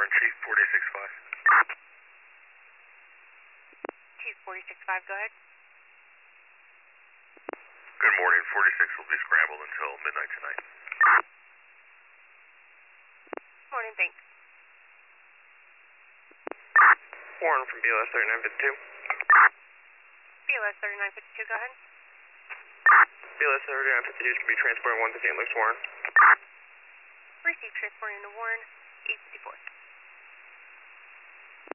Warren, Chief 465. Chief 465, go ahead. Good morning, 46 will be scrambled until midnight tonight. Morning, thanks. Warren from BLS 3952. BLS 3952, go ahead. BLS 3952 should be transporting 1 to St. Louis, Warren. Receive transporting to Warren, 854.